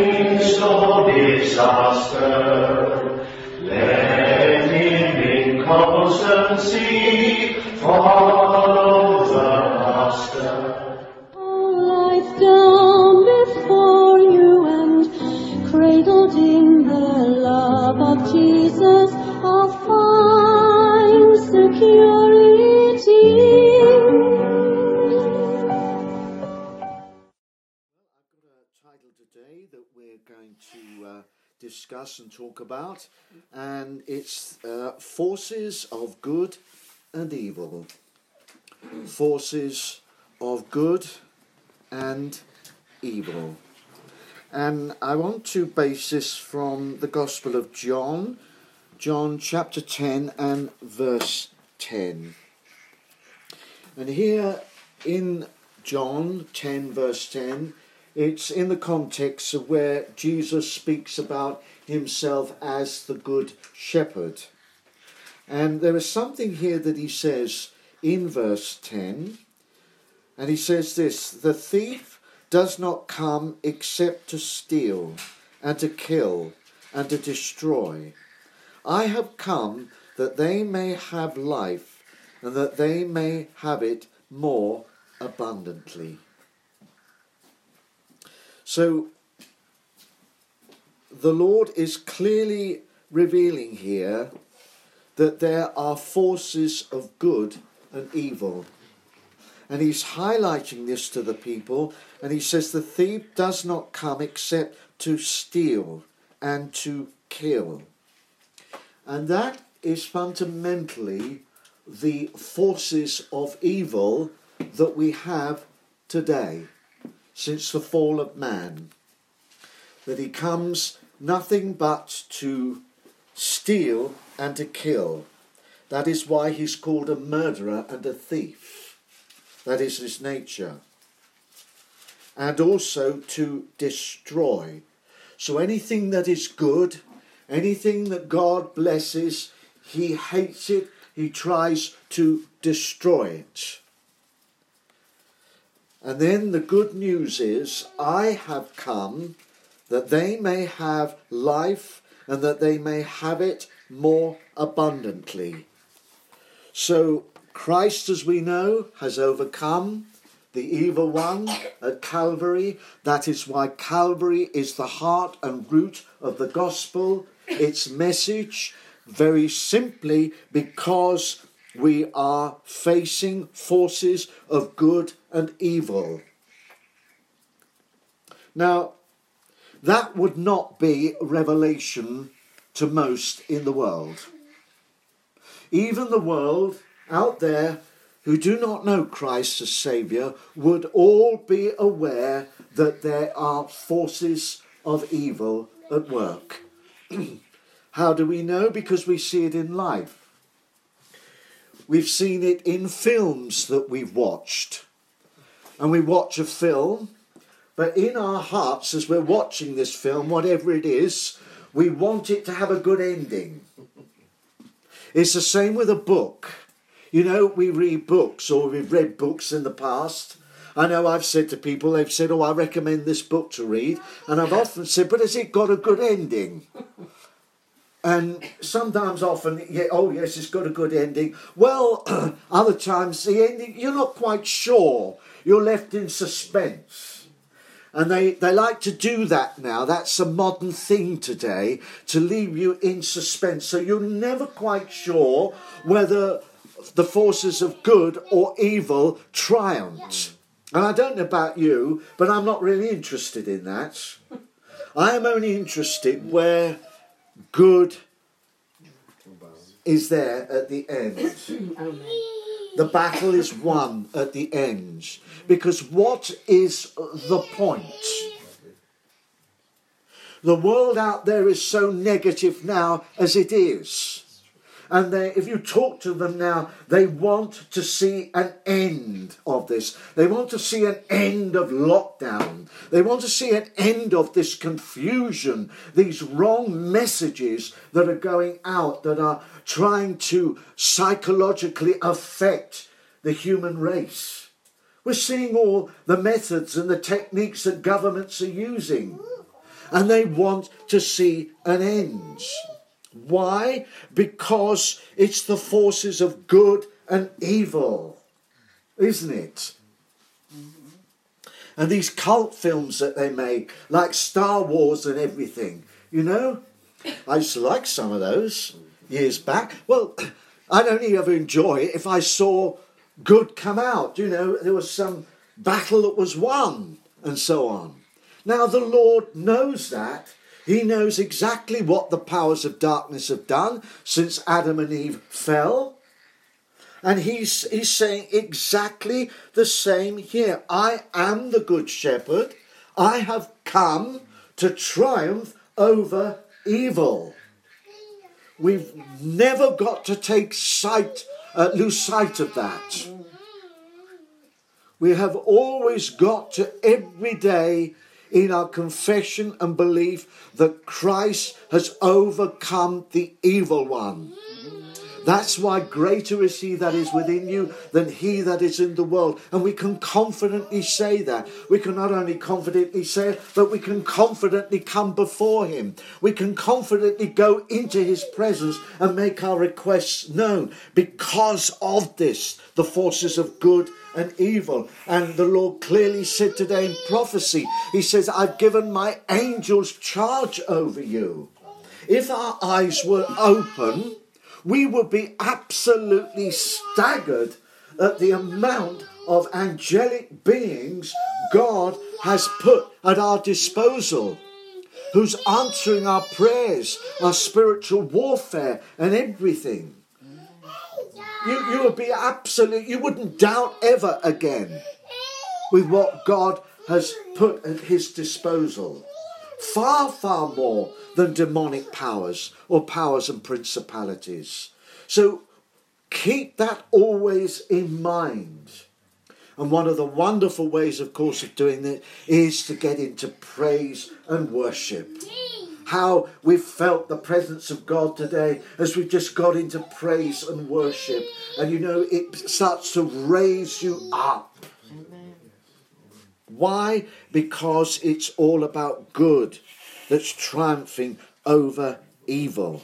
midst of disaster, let him in constancy follow the Master. Life down before you and cradled in the love of Jesus, I'll find security. I've got a title today that we're going to discuss and talk about, and it's Forces of Good and Evil. Forces of Good and Evil. And I want to base this from the Gospel of John, John chapter 10 and verse 10. And here in John 10 verse 10, it's in the context of where Jesus speaks about himself as the Good Shepherd. And there is something here that he says in verse 10, and he says this: the thief does not come except to steal and to kill and to destroy. I have come that they may have life and that they may have it more abundantly. So the Lord is clearly revealing here that there are forces of good and evil. And he's highlighting this to the people, and he says the thief does not come except to steal and to kill. And that is fundamentally the forces of evil that we have today, since the fall of man. That he comes nothing but to steal and to kill. That is why he's called a murderer and a thief. That is his nature. And also to destroy. So anything that is good, anything that God blesses, he hates it, he tries to destroy it. And then the good news is, I have come that they may have life and that they may have it more abundantly. So Christ, as we know, has overcome the evil one at Calvary. That is why Calvary is the heart and root of the gospel, its message, very simply because we are facing forces of good and evil. Now, that would not be revelation to most in the world. Even the world out there who do not know Christ as Saviour would all be aware that there are forces of evil at work. How do we know? Because we see it in life. We've seen it in films that we've watched. And we watch a film, but in our hearts as we're watching this film, whatever it is, we want it to have a good ending. It's the same with a book. You know, we read books, or we've read books in the past. I know I've said to people, they've said, I recommend this book to read. And I've often said, but has it got a good ending? And sometimes often, yes, it's got a good ending. Well, other times the ending, you're not quite sure. You're left in suspense. And they like to do that now. That's a modern thing today, to leave you in suspense. So you're never quite sure whether the forces of good or evil triumphed. And I don't know about you, but I'm not really interested in that. I am only interested where good is there at the end. The battle is won at the end. Because what is the point? The world out there is so negative now as it is. And if you talk to them now, they want to see an end of this. They want to see an end of lockdown. They want to see an end of this confusion, these wrong messages that are going out, that are trying to psychologically affect the human race. We're seeing all the methods and the techniques that governments are using. and they want to see an end. Why? Because it's the forces of good and evil, isn't it? And these cult films that they make, like Star Wars and everything, you know, I used to like some of those years back. Well, I'd only ever enjoy it if I saw good come out. You know, there was some battle that was won and so on. Now, the Lord knows that. He knows exactly what the powers of darkness have done since Adam and Eve fell. And he's saying exactly the same here. I am the good shepherd. I have come to triumph over evil. We've never got to lose sight of that. We have always got to every day in our confession and belief that Christ has overcome the evil one. That's why greater is he that is within you than he that is in the world. And we can confidently say that. We can not only confidently say it, but we can confidently come before him. We can confidently go into his presence and make our requests known because of this, the forces of good and evil. And the Lord clearly said today in prophecy, he says, I've given my angels charge over you. If our eyes were open, we would be absolutely staggered at the amount of angelic beings God has put at our disposal, who's answering our prayers, our spiritual warfare and everything. You would be you wouldn't doubt ever again with what God has put at his disposal. Far, far more than demonic powers or powers and principalities. So keep that always in mind. And one of the wonderful ways, of course, of doing that is to get into praise and worship. How we've felt the presence of God today as we just got into praise and worship. And you know, it starts to raise you up. Why? Because it's all about good that's triumphing over evil.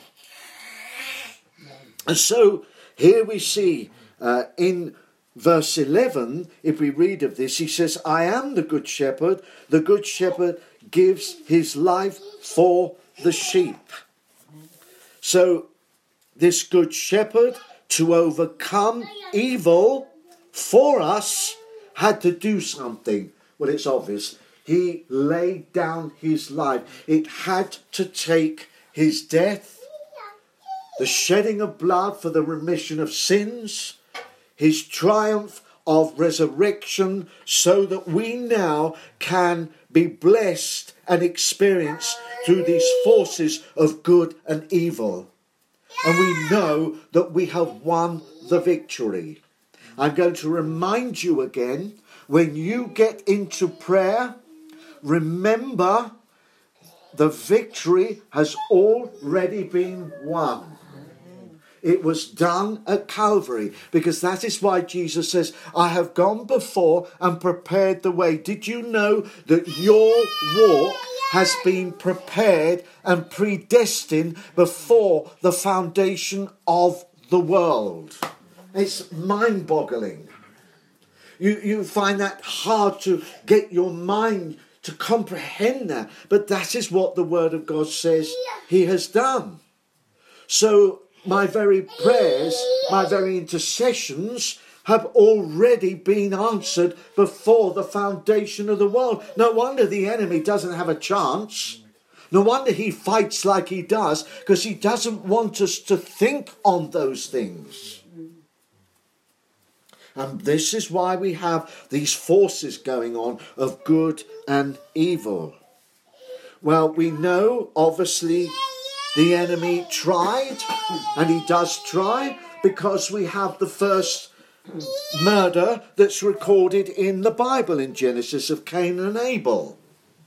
And so here we see in verse 11, if we read of this, he says, I am the good shepherd. The good shepherd gives his life for the sheep. So this good shepherd, to overcome evil for us, had to do something. Well, it's obvious. He laid down his life. It had to take his death, the shedding of blood for the remission of sins, his triumph of resurrection, so that we now can be blessed and experience through these forces of good and evil. And we know that we have won the victory. I'm going to remind you again, when you get into prayer, remember the victory has already been won. It was done at Calvary, because that is why Jesus says, I have gone before and prepared the way. Did you know that your walk has been prepared and predestined before the foundation of the world? It's mind-boggling. You find that hard to get your mind to comprehend that. But that is what the Word of God says he has done. So my very prayers, my very intercessions have already been answered before the foundation of the world. No wonder the enemy doesn't have a chance. No wonder he fights like he does, because he doesn't want us to think on those things. And this is why we have these forces going on of good and evil. Well, we know, obviously, the enemy tried, and he does try, because we have the first murder that's recorded in the Bible in Genesis of Cain and Abel.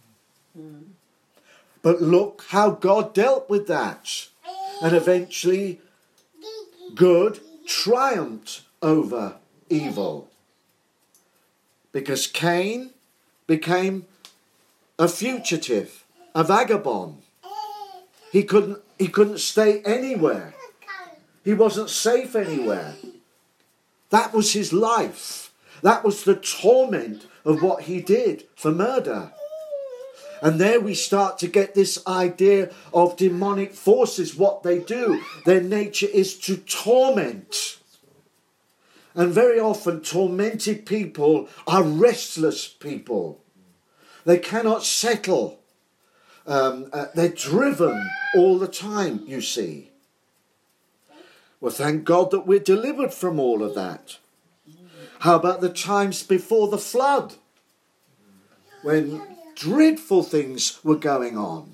But look how God dealt with that. And eventually, good triumphed over evil, because Cain became a fugitive a vagabond. He couldn't stay anywhere. He wasn't safe anywhere. That was his life. That was the torment of what he did for murder. And there we start to get this idea of demonic forces, what they do. Their nature is to torment. And very often tormented people are restless people. They cannot settle. They're driven all the time, you see. Well, thank God that we're delivered from all of that. How about the times before the flood? When dreadful things were going on.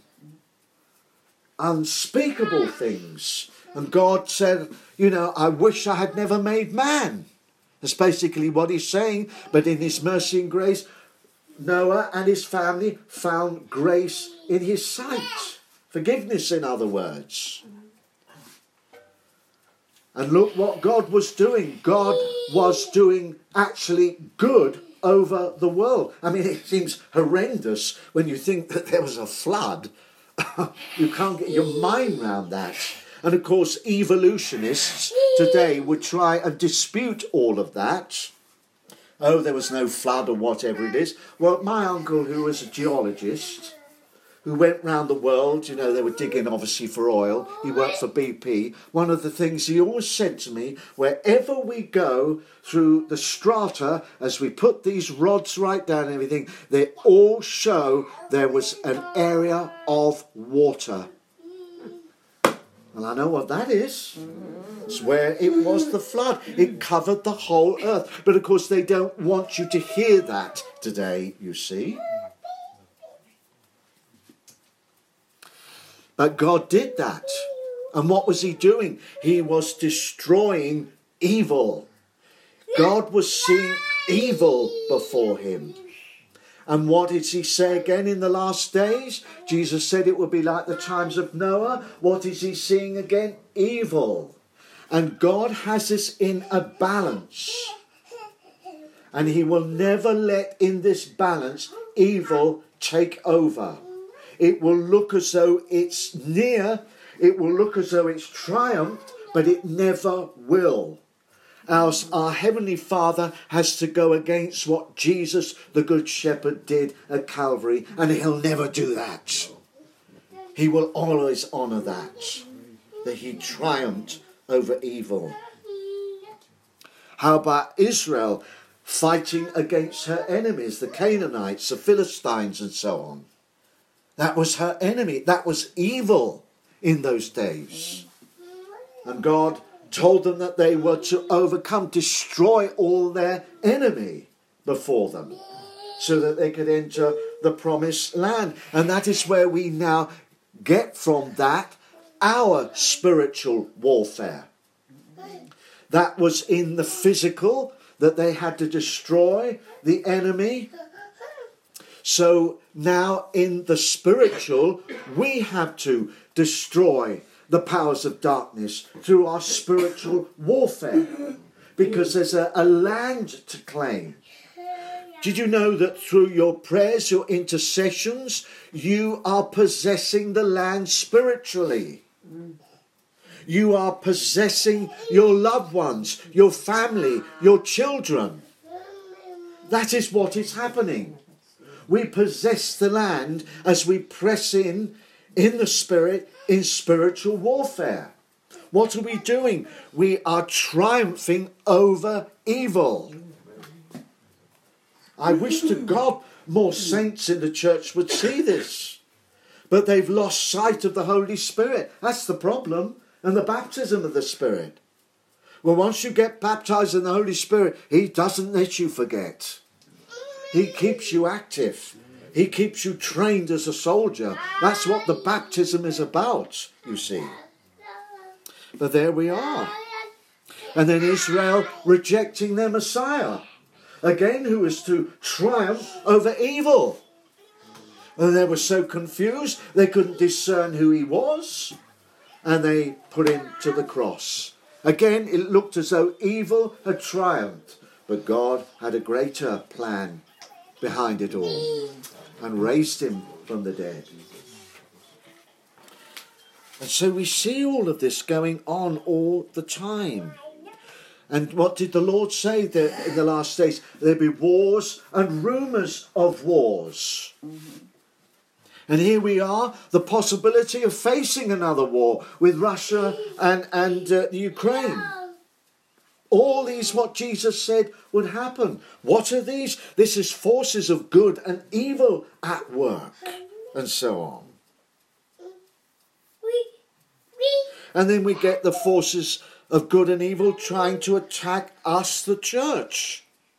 Unspeakable things. And God said, I wish I had never made man. That's basically what he's saying. But in his mercy and grace, Noah and his family found grace in his sight. Forgiveness, in other words. And look what God was doing. God was doing actually good over the world. I mean, it seems horrendous when you think that there was a flood. You can't get your mind around that. And of course, evolutionists today would try and dispute all of that. Oh, there was no flood or whatever it is. Well, my uncle, who was a geologist, who went round the world, they were digging obviously for oil. He worked for BP. One of the things he always said to me, wherever we go through the strata, as we put these rods right down and everything, they all show there was an area of water. And I know what that is. It's where it was the flood. It covered the whole earth. But of course they don't want you to hear that today, you see. But God did that. And what was he doing? He was destroying evil. God was seeing evil before him. And what did he say again in the last days? Jesus said it would be like the times of Noah. What is he seeing again? Evil. And God has us in a balance. And he will never let in this balance evil take over. It will look as though it's near. It will look as though it's triumphed, but it never will. Our Heavenly Father has to go against what Jesus, the Good Shepherd, did at Calvary, and he'll never do that. He will always honour that he triumphed over evil. How about Israel fighting against her enemies, the Canaanites, the Philistines, and so on? That was her enemy. That was evil in those days. And God told them that they were to overcome, destroy all their enemy before them, so that they could enter the promised land. And that is where we now get from that our spiritual warfare. That was in the physical, that they had to destroy the enemy. So now in the spiritual, we have to destroy the powers of darkness through our spiritual warfare, because there's a land to claim. Did you know that through your prayers, your intercessions, you are possessing the land spiritually? You are possessing your loved ones, your family, your children. That is what is happening. We possess the land as we press in the Spirit, in spiritual warfare. What are we doing? We are triumphing over evil. I wish to God more saints in the church would see this. But they've lost sight of the Holy Spirit. That's the problem. And the baptism of the Spirit. Well, once you get baptized in the Holy Spirit, he doesn't let you forget. He keeps you active. He keeps you trained as a soldier. That's what the baptism is about, you see. But there we are. And then Israel rejecting their Messiah. Again, who is to triumph over evil. And they were so confused, they couldn't discern who he was. And they put him to the cross. Again, it looked as though evil had triumphed. But God had a greater plan behind it all. And raised him from the dead. And so we see all of this going on all the time. And what did the Lord say that in the last days? There'll be wars and rumours of wars. And here we are, the possibility of facing another war with Russia and Ukraine. All these, what Jesus said would happen. What are these? This is forces of good and evil at work, and so on. And then we get the forces of good and evil trying to attack us, the church.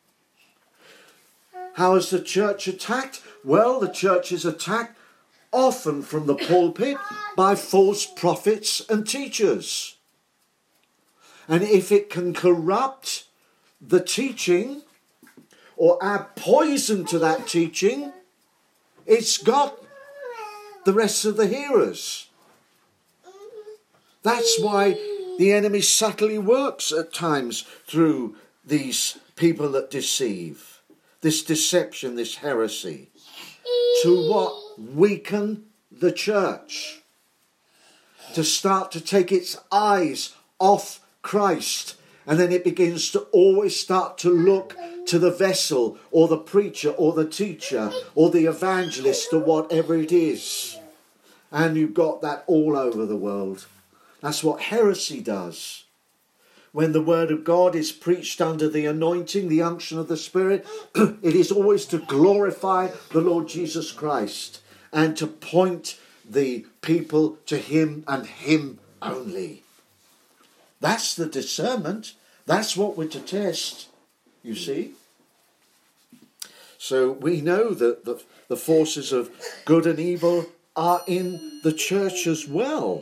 How is the church attacked? Well, the church is attacked often from the pulpit by false prophets and teachers. And if it can corrupt the teaching or add poison to that teaching, it's got the rest of the hearers. That's why the enemy subtly works at times through these people that deceive. This deception, this heresy. To what? Weaken the church. To start to take its eyes off Christ. And then it begins to always start to look to the vessel or the preacher or the teacher or the evangelist or whatever it is. And you've got that all over the world. That's what heresy does. When the word of God is preached under the anointing, the unction of the Spirit, it is always to glorify the Lord Jesus Christ and to point the people to him and him only. That's the discernment. That's what we're to test, you see. So we know that the forces of good and evil are in the church as well.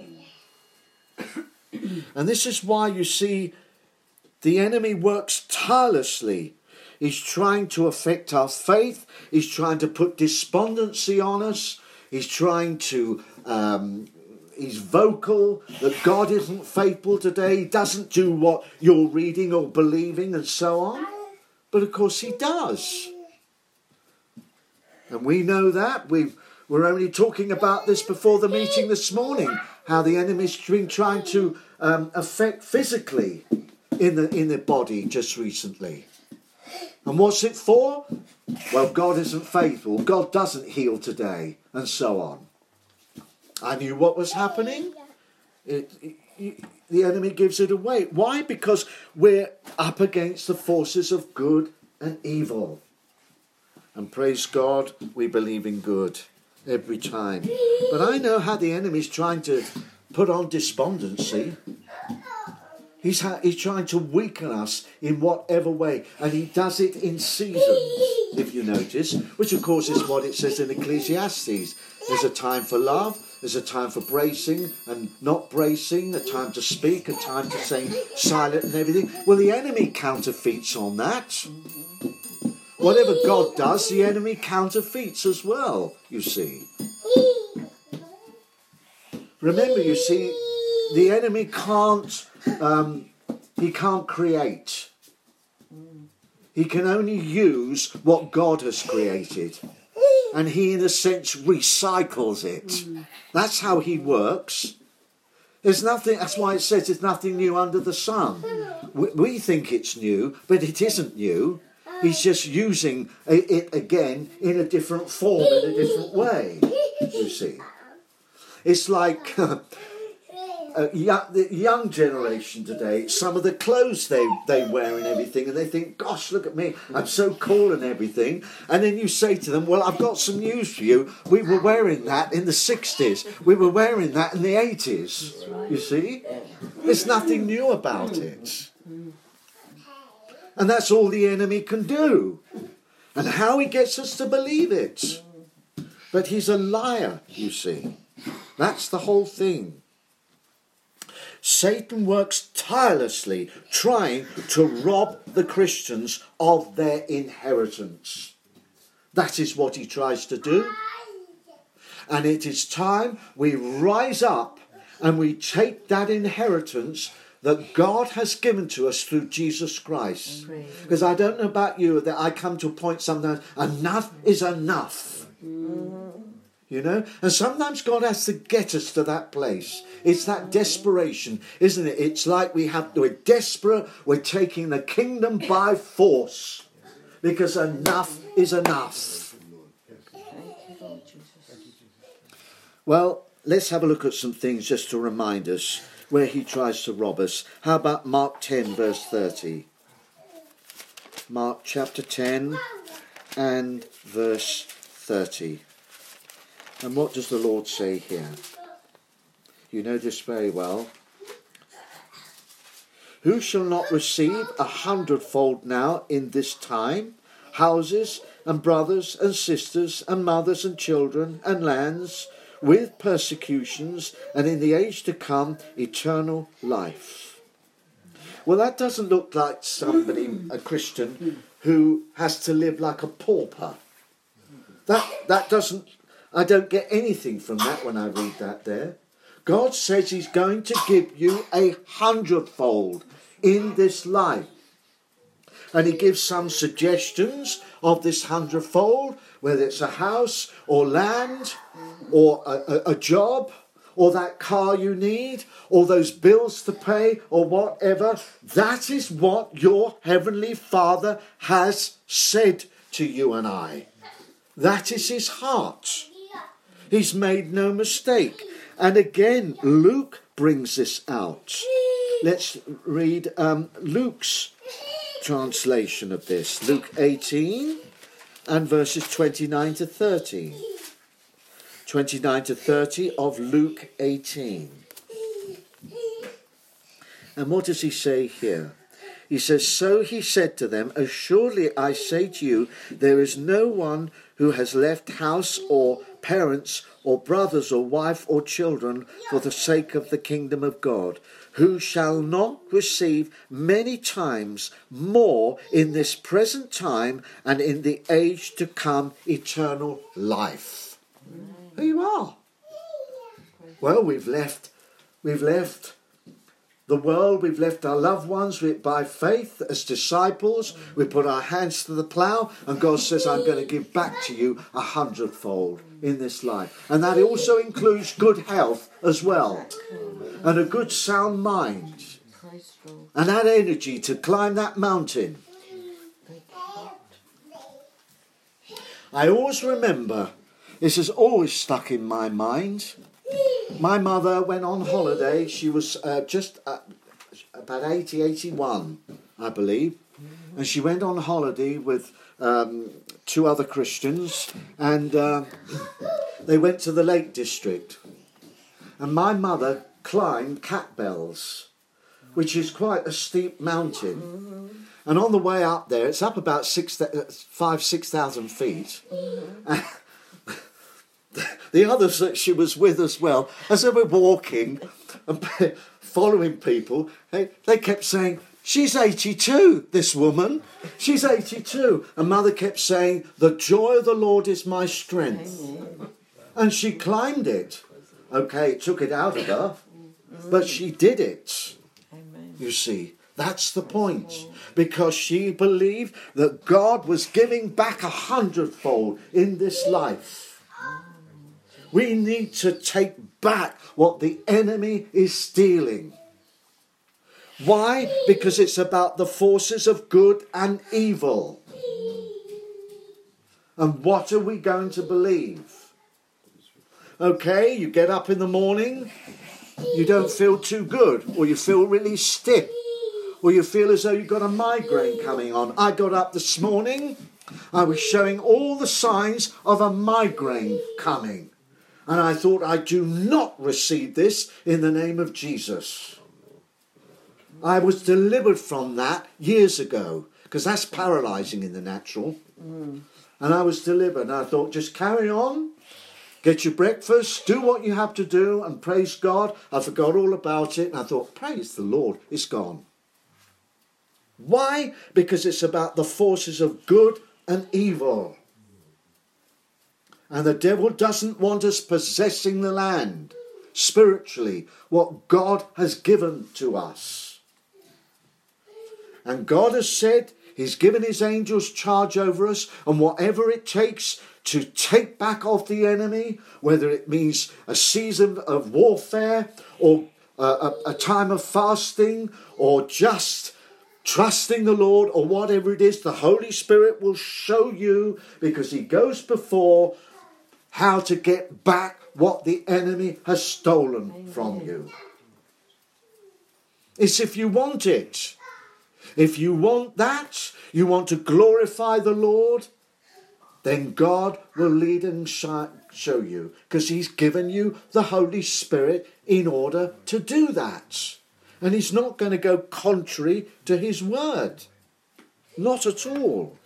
And this is why you see the enemy works tirelessly. He's trying to affect our faith. He's trying to put despondency on us. He's trying to, he's vocal that God isn't faithful today. He doesn't do what you're reading or believing and so on. But of course he does. And we know that. We're only talking about this before the meeting this morning. How the enemy's been trying to affect physically in the body just recently. And what's it for? Well, God isn't faithful. God doesn't heal today, and so on. I knew what was happening. The enemy gives it away. Why? Because we're up against the forces of good and evil. And praise God, we believe in good every time. But I know how the enemy's trying to put on despondency. He's trying to weaken us in whatever way. And he does it in seasons, if you notice, which of course is what it says in Ecclesiastes. There's a time for love, there's a time for bracing and not bracing, a time to speak, a time to stay silent and everything. Well, the enemy counterfeits on that. Whatever God does, the enemy counterfeits as well, you see. Remember, you see, the enemy can't create. He can only use what God has created. And he, in a sense, recycles it. That's how he works. There's nothing, that's why it says there's nothing new under the sun. We think it's new, but it isn't new. He's just using it again in a different form, in a different way, you see. It's like the young generation today, some of the clothes they wear and everything, and they think, gosh, look at me, I'm so cool and everything. And then you say to them, well, I've got some news for you. We were wearing that in the 60s. We were wearing that in the 80s, you see. There's nothing new about it. And that's all the enemy can do. And how he gets us to believe it. But he's a liar, you see. That's the whole thing. Satan works tirelessly trying to rob the Christians of their inheritance. That is what he tries to do. And it is time we rise up and we take that inheritance that God has given to us through Jesus Christ. Because I don't know about you, that I come to a point sometimes, enough is enough. You know, and sometimes God has to get us to that place. It's that desperation, isn't it? It's like we're desperate, we're taking the kingdom by force, because enough is enough. Well, let's have a look at some things just to remind us where he tries to rob us. How about Mark 10 verse 30? Mark chapter 10 and verse 30. And what does the Lord say here? You know this very well. Who shall not receive 100-fold now in this time, houses and brothers and sisters and mothers and children and lands, with persecutions, and in the age to come eternal life? Well, that doesn't look like somebody, a Christian, who has to live like a pauper. That doesn't, I don't get anything from that when I read that there. God says he's going to give you 100-fold in this life. And he gives some suggestions of this 100-fold, whether it's a house or land or a job or that car you need or those bills to pay or whatever. That is what your Heavenly Father has said to you and I. That is his heart. He's made no mistake. And again, Luke brings this out. Let's read Luke's translation of this. Luke 18 and verses 29 to 30. 29 to 30 of Luke 18. And what does he say here? He says, so he said to them, assuredly I say to you, there is no one who has left house or parents or brothers or wife or children for the sake of the kingdom of God, who shall not receive many times more in this present time and in the age to come eternal life. Here you are. Well, we've left the world, we've left our loved ones by faith as disciples. We put our hands to the plough and God says, I'm going to give back to you 100-fold in this life. And that also includes good health as well. And a good sound mind. And that energy to climb that mountain. I always remember, this has always stuck in my mind. My mother went on holiday. She was just about 80, 81, I believe. And she went on holiday with two other Christians. And they went to the Lake District. And my mother climbed Catbells, which is quite a steep mountain. And on the way up there, it's up about 6,000 feet. The others that she was with as well, as they were walking and following people, they kept saying, she's 82, this woman. She's 82. And Mother kept saying, the joy of the Lord is my strength. And she climbed it. Okay, it took it out of her, but she did it. You see, that's the point. Because she believed that God was giving back 100-fold in this life. We need to take back what the enemy is stealing. Why? Because it's about the forces of good and evil. And what are we going to believe? Okay, you get up in the morning, you don't feel too good, or you feel really stiff, or you feel as though you've got a migraine coming on. I got up this morning, I was showing all the signs of a migraine coming. And I thought, I do not receive this in the name of Jesus. I was delivered from that years ago, because that's paralysing in the natural. And I was delivered. And I thought, just carry on, get your breakfast, do what you have to do, and praise God. I forgot all about it. And I thought, praise the Lord, it's gone. Why? Because it's about the forces of good and evil. And the devil doesn't want us possessing the land spiritually, what God has given to us. And God has said He's given his angels charge over us, and whatever it takes to take back off the enemy, whether it means a season of warfare or a time of fasting or just trusting the Lord or whatever it is, the Holy Spirit will show you, because he goes before, how to get back what the enemy has stolen from you. It's if you want it. If you want that, you want to glorify the Lord, then God will lead and show you, because he's given you the Holy Spirit in order to do that. And he's not going to go contrary to his word. Not at all.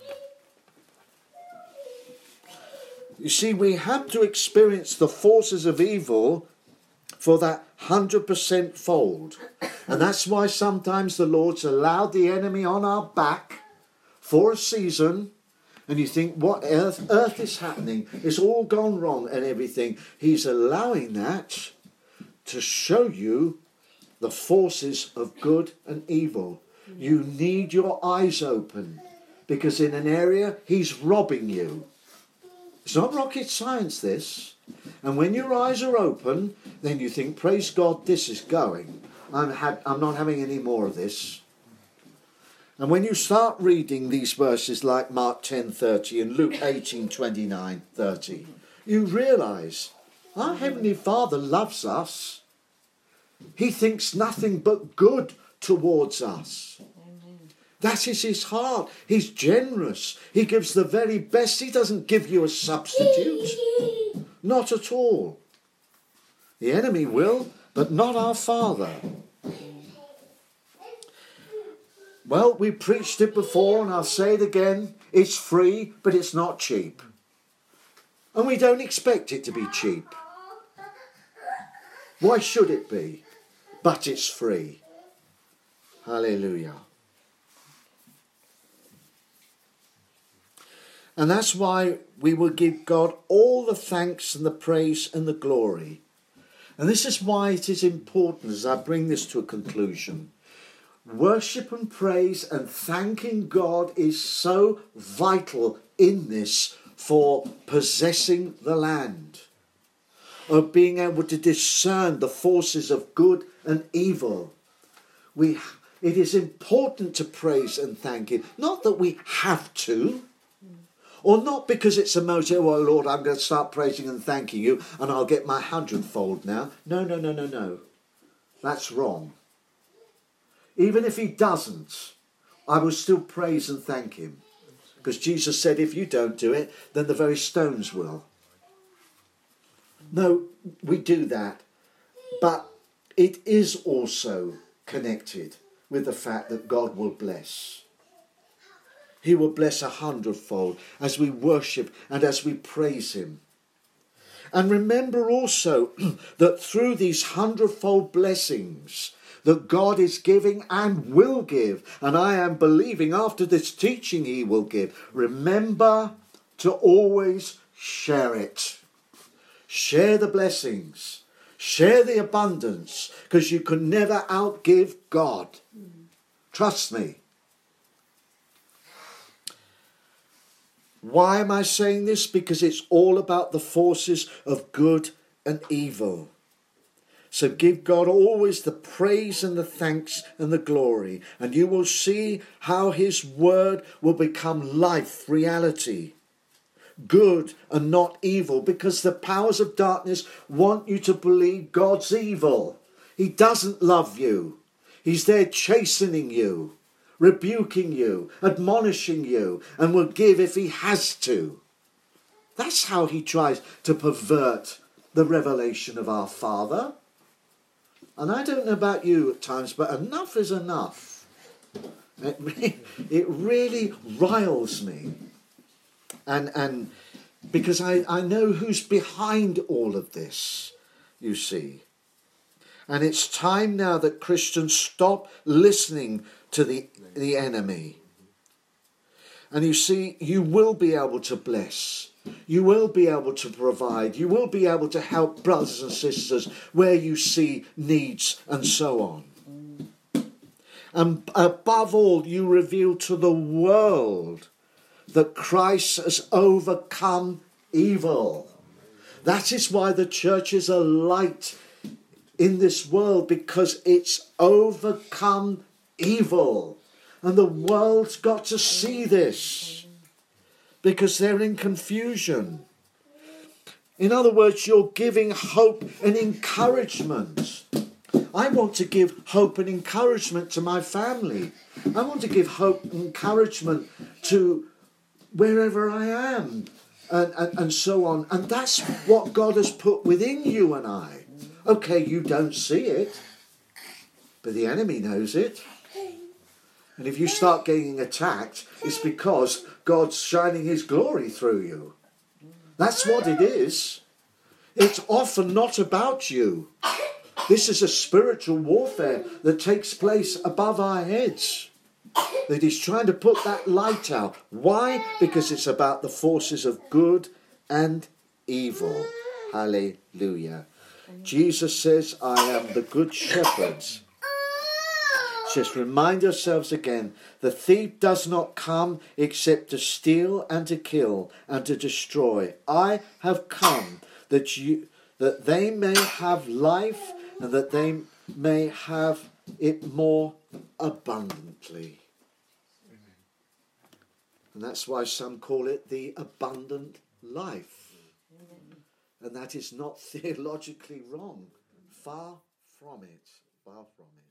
You see, we have to experience the forces of evil for that 100% fold. And that's why sometimes the Lord's allowed the enemy on our back for a season. And you think, what earth is happening? It's all gone wrong and everything. He's allowing that to show you the forces of good and evil. You need your eyes open, because in an area he's robbing you. It's not rocket science, this. And when your eyes are open, then you think, praise God, this is going. I'm not having any more of this. And when you start reading these verses like Mark 10:30 and Luke 18:29-30, you realise our Heavenly Father loves us. He thinks nothing but good towards us. Amen. That is his heart. He's generous. He gives the very best. He doesn't give you a substitute. Not at all. The enemy will, but not our Father. Well, we preached it before, and I'll say it again. It's free, but it's not cheap. And we don't expect it to be cheap. Why should it be? But it's free. Hallelujah. And that's why we will give God all the thanks and the praise and the glory. And this is why it is important, as I bring this to a conclusion. Worship and praise and thanking God is so vital in this for possessing the land, of being able to discern the forces of good and evil. It is important to praise and thank him. Not that we have to, or not because it's a motive, oh Lord, I'm going to start praising and thanking you and I'll get my 100-fold now. No. That's wrong. Even if he doesn't, I will still praise and thank him. Because Jesus said, if you don't do it, then the very stones will. No, we do that. But it is also connected with the fact that God will bless. He will bless 100-fold as we worship and as we praise him. And remember also that through these 100-fold blessings that God is giving and will give, and I am believing after this teaching he will give, remember to always share it. Share the blessings. Share the abundance, because you can never outgive God. Trust me. Why am I saying this? Because it's all about the forces of good and evil. So give God always the praise and the thanks and the glory, and you will see how his word will become life, reality. Good and not evil, because the powers of darkness want you to believe God's evil. He doesn't love you. He's there chastening you, rebuking you, admonishing you, and will give if he has to. That's how he tries to pervert the revelation of our Father. And I don't know about you at times, but enough is enough. It really riles me. And because I know who's behind all of this, you see. And it's time now that Christians stop listening to the enemy. And you see, you will be able to bless. You will be able to provide. You will be able to help brothers and sisters where you see needs and so on. And above all, you reveal to the world that Christ has overcome evil. That is why the church is a light in this world, because it's overcome evil. And the world's got to see this because they're in confusion. In other words, you're giving hope and encouragement. I want to give hope and encouragement to my family. I want to give hope and encouragement to wherever I am, and so on. And that's what God has put within you and I. Okay, you don't see it, but the enemy knows it. And if you start getting attacked, it's because God's shining his glory through you. That's what it is. It's often not about you. This is a spiritual warfare that takes place above our heads. That he's trying to put that light out. Why? Because it's about the forces of good and evil. Hallelujah. Jesus says, I am the good shepherd. Just remind yourselves again, the thief does not come except to steal and to kill and to destroy. I have come that they may have life and that they may have it more abundantly. And that's why some call it the abundant life. And that is not theologically wrong. Far from it. Far from it.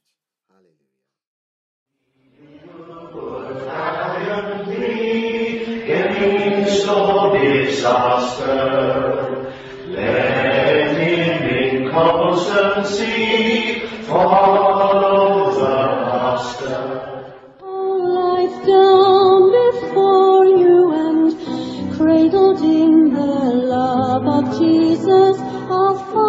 Hallelujah. Against all disaster, let him in constancy follow the master. All life down before you and cradled in the love of Jesus our Father.